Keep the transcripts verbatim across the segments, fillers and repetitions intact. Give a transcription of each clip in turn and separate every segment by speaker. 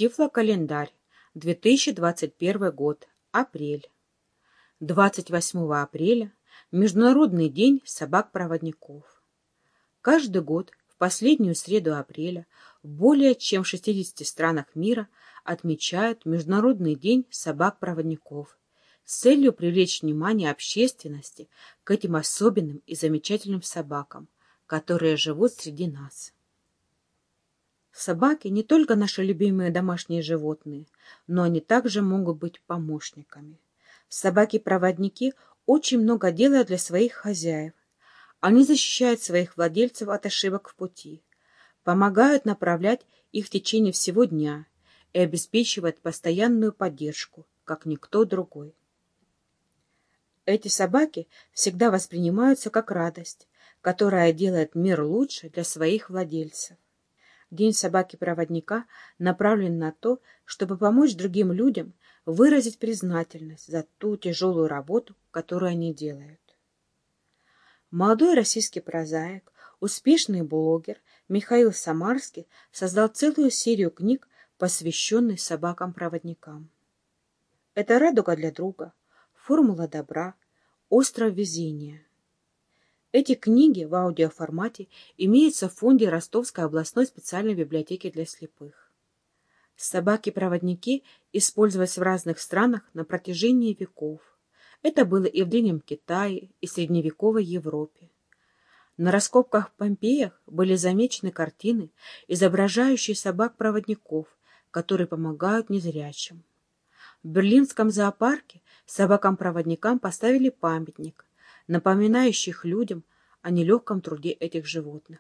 Speaker 1: Тифлокалендарь, две тысячи двадцать первый год, апрель. двадцать восьмого апреля – Международный день собак-проводников. Каждый год в последнюю среду апреля в более чем шестидесяти странах мира отмечают Международный день собак-проводников с целью привлечь внимание общественности к этим особенным и замечательным собакам, которые живут среди нас. Собаки не только наши любимые домашние животные, но они также могут быть помощниками. Собаки-проводники очень много делают для своих хозяев. Они защищают своих владельцев от ошибок в пути, помогают направлять их в течение всего дня и обеспечивают постоянную поддержку, как никто другой. Эти собаки всегда воспринимаются как радость, которая делает мир лучше для своих владельцев. День собаки-проводника направлен на то, чтобы помочь другим людям выразить признательность за ту тяжелую работу, которую они делают. Молодой российский прозаик, успешный блогер Михаил Самарский создал целую серию книг, посвященных собакам-проводникам. Это «Радуга для друга», «Формула добра», «Остров везения». Эти книги в аудиоформате имеются в фонде Ростовской областной специальной библиотеки для слепых. Собаки-проводники использовались в разных странах на протяжении веков. Это было и в Древнем Китае, и в средневековой Европе. На раскопках в Помпеях были замечены картины, изображающие собак-проводников, которые помогают незрячим. В Берлинском зоопарке собакам-проводникам поставили памятник, напоминающих людям о нелегком труде этих животных.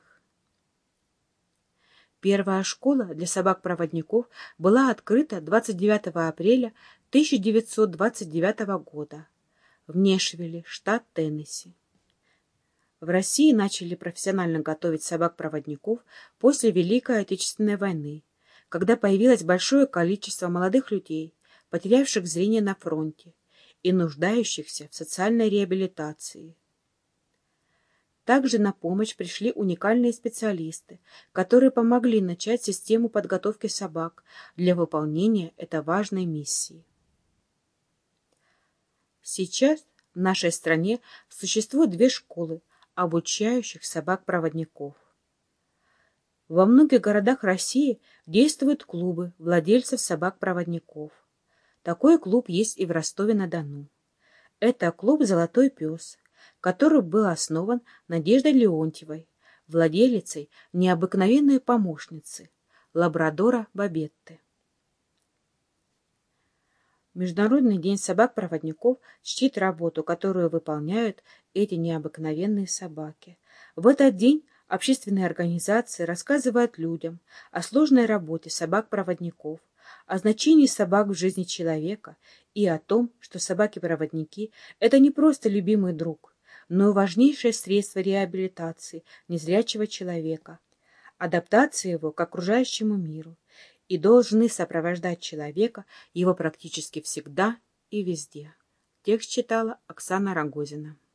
Speaker 1: Первая школа для собак-проводников была открыта двадцать девятого апреля тысяча девятьсот двадцать девятого года в Нэшвилле, штат Теннесси. В России начали профессионально готовить собак-проводников после Великой Отечественной войны, когда появилось большое количество молодых людей, потерявших зрение на фронте и нуждающихся в социальной реабилитации. Также на помощь пришли уникальные специалисты, которые помогли начать систему подготовки собак для выполнения этой важной миссии. Сейчас в нашей стране существует две школы, обучающих собак-проводников. Во многих городах России действуют клубы владельцев собак-проводников. Такой клуб есть и в Ростове-на-Дону. Это клуб «Золотой пес», который был основан Надеждой Леонтьевой, владелицей необыкновенной помощницы, лабрадора Бабетты. Международный день собак-проводников чтит работу, которую выполняют эти необыкновенные собаки. В этот день общественные организации рассказывают людям о сложной работе собак-проводников, о значении собак в жизни человека и о том, что собаки-проводники – это не просто любимый друг, но и важнейшее средство реабилитации незрячего человека, адаптации его к окружающему миру, и должны сопровождать человека его практически всегда и везде. Текст читала Оксана Рогозина.